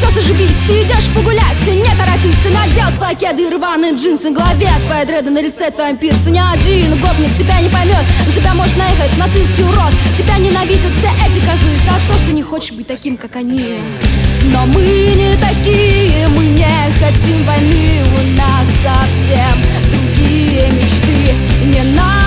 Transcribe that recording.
все, заживись, ты идешь погулять, не торопись, ты надел свои кеды и рваные джинсы. В голове твои дреды, на лице твоем пирсы. Ни один гопник тебя не поймет, на тебя может наехать нацистский урод. Тебя ненавидят все эти козлы за то, что не хочешь быть таким, как они. Но мы не такие, мы не хотим войны, у нас совсем другие мечты. Не надо